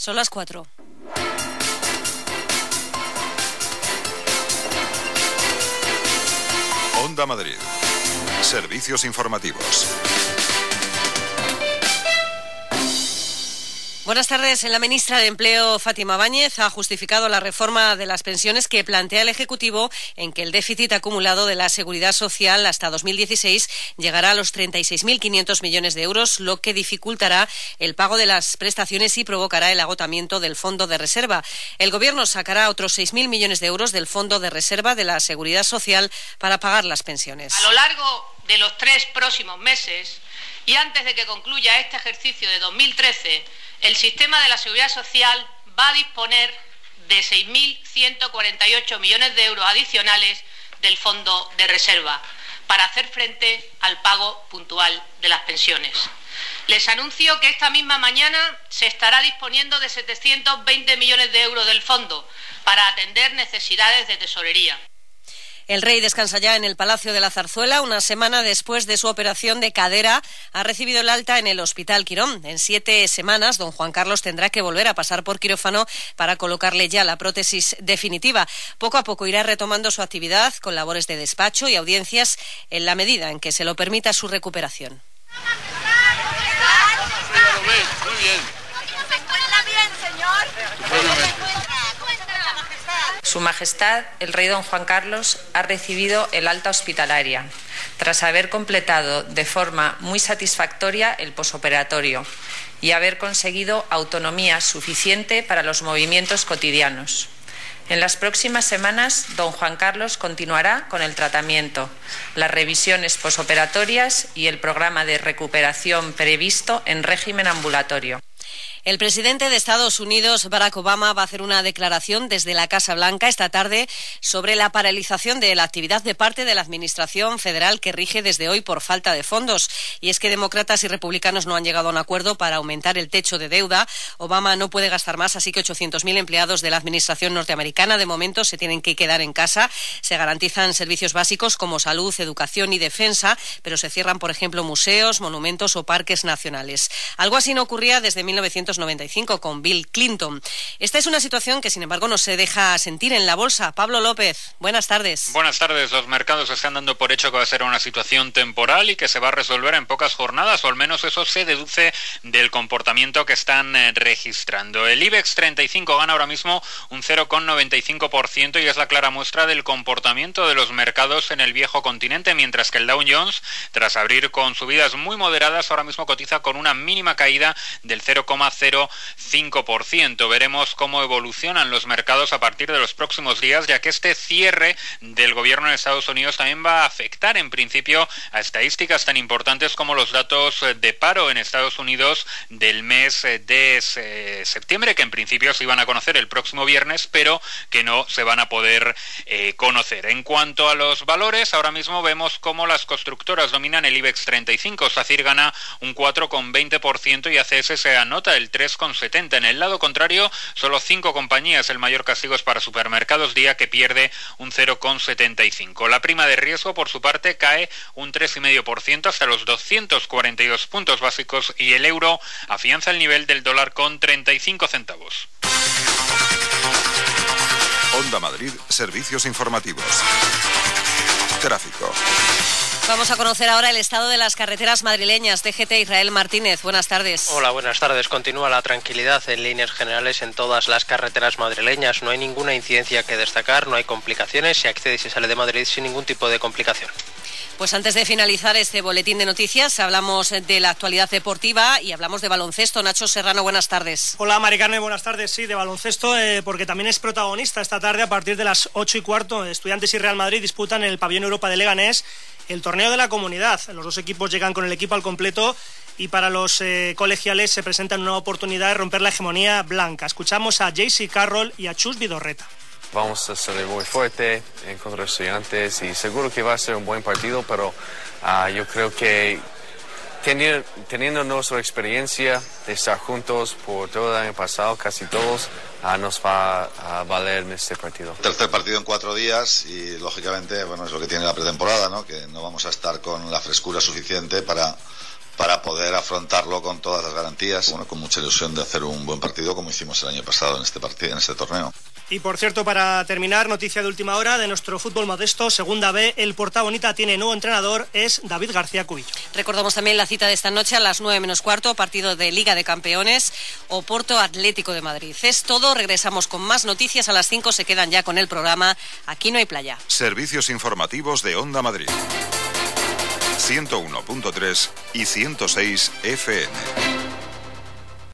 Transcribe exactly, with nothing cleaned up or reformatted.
Son las cuatro. Onda Madrid. Servicios informativos. Buenas tardes. La ministra de Empleo, Fátima Báñez, ha justificado la reforma de las pensiones que plantea el Ejecutivo, en que el déficit acumulado de la Seguridad Social hasta dos mil dieciséis llegará a los treinta y seis mil quinientos millones de euros, lo que dificultará el pago de las prestaciones y provocará el agotamiento del fondo de reserva. El Gobierno sacará otros seis mil millones de euros del fondo de reserva de la Seguridad Social para pagar las pensiones. A lo largo de los tres próximos meses y antes de que concluya este ejercicio de dos mil trece, el sistema de la Seguridad Social va a disponer de seis mil ciento cuarenta y ocho millones de euros adicionales del fondo de reserva para hacer frente al pago puntual de las pensiones. Les anuncio que esta misma mañana se estará disponiendo de setecientos veinte millones de euros del fondo para atender necesidades de tesorería. El rey descansa ya en el Palacio de la Zarzuela. Una semana después de su operación de cadera, ha recibido el alta en el Hospital Quirón. En siete semanas, don Juan Carlos tendrá que volver a pasar por quirófano para colocarle ya la prótesis definitiva. Poco a poco irá retomando su actividad con labores de despacho y audiencias en la medida en que se lo permita su recuperación. Muy bien. ¿Se encuentra bien, señor? Su Majestad, el Rey don Juan Carlos, ha recibido el alta hospitalaria, tras haber completado de forma muy satisfactoria el posoperatorio y haber conseguido autonomía suficiente para los movimientos cotidianos. En las próximas semanas, don Juan Carlos continuará con el tratamiento, las revisiones posoperatorias y el programa de recuperación previsto en régimen ambulatorio. El presidente de Estados Unidos, Barack Obama, va a hacer una declaración desde la Casa Blanca esta tarde sobre la paralización de la actividad de parte de la Administración federal que rige desde hoy por falta de fondos. Y es que demócratas y republicanos no han llegado a un acuerdo para aumentar el techo de deuda. Obama no puede gastar más, así que ochocientos mil empleados de la Administración norteamericana de momento se tienen que quedar en casa. Se garantizan servicios básicos como salud, educación y defensa, pero se cierran, por ejemplo, museos, monumentos o parques nacionales. Algo así no ocurría desde mil novecientos noventa y cinco con Bill Clinton. Esta es una situación que, sin embargo, no se deja sentir en la bolsa. Pablo López, buenas tardes. Buenas tardes. Los mercados están dando por hecho que va a ser una situación temporal y que se va a resolver en pocas jornadas, o al menos eso se deduce del comportamiento que están eh, registrando. El IBEX treinta y cinco gana ahora mismo un cero coma noventa y cinco por ciento y es la clara muestra del comportamiento de los mercados en el viejo continente, mientras que el Dow Jones, tras abrir con subidas muy moderadas, ahora mismo cotiza con una mínima caída del cero coma cero cinco por ciento. Veremos cómo evolucionan los mercados a partir de los próximos días, ya que este cierre del gobierno de Estados Unidos también va a afectar en principio a estadísticas tan importantes como los datos de paro en Estados Unidos del mes de septiembre, que en principio se iban a conocer el próximo viernes, pero que no se van a poder eh, conocer. En cuanto a los valores, ahora mismo vemos cómo las constructoras dominan el IBEX treinta y cinco. SACIR gana un cuatro coma veinte por ciento y A C S se anota el tres coma setenta. En el lado contrario, solo cinco compañías. El mayor castigo es para Supermercados Día, que pierde un cero coma setenta y cinco. La prima de riesgo, por su parte, cae un tres coma cinco por ciento hasta los doscientos cuarenta y dos puntos básicos y el euro afianza el nivel del dólar con treinta y cinco centavos. Onda Madrid, servicios informativos. Tráfico. Vamos a conocer ahora el estado de las carreteras madrileñas. D G T Israel Martínez, buenas tardes. Hola, buenas tardes. Continúa la tranquilidad en líneas generales en todas las carreteras madrileñas. No hay ninguna incidencia que destacar, no hay complicaciones. Se accede y se sale de Madrid sin ningún tipo de complicación. Pues antes de finalizar este boletín de noticias, hablamos de la actualidad deportiva y hablamos de baloncesto. Nacho Serrano, buenas tardes. Hola, Mari Carmen, buenas tardes. Sí, de baloncesto, eh, porque también es protagonista esta tarde a partir de las ocho y cuarto. Estudiantes y Real Madrid disputan en el Pabellón Europa de Leganés el torneo de la Comunidad. Los dos equipos llegan con el equipo al completo y para los eh, colegiales se presenta una oportunidad de romper la hegemonía blanca. Escuchamos a J C Carroll y a Chus Vidorreta. Vamos a salir muy fuerte en contra de Estudiantes y seguro que va a ser un buen partido, pero uh, yo creo que teniendo, teniendo nuestra experiencia de estar juntos por todo el año pasado, casi todos, uh, nos va a valer este partido. Tercer partido en cuatro días y lógicamente, bueno, es lo que tiene la pretemporada, ¿no? Que no vamos a estar con la frescura suficiente para para poder afrontarlo con todas las garantías, bueno, con mucha ilusión de hacer un buen partido como hicimos el año pasado en este partido, en este torneo. Y por cierto, para terminar, noticia de última hora de nuestro fútbol modesto, Segunda B, el Portabonita tiene nuevo entrenador, es David García Cubillo. Recordamos también la cita de esta noche a las nueve menos cuarto, partido de Liga de Campeones, Oporto Atlético de Madrid. Es todo, regresamos con más noticias a las cinco, se quedan ya con el programa Aquí no hay playa. Servicios informativos de Onda Madrid. ciento uno punto tres y ciento seis F M.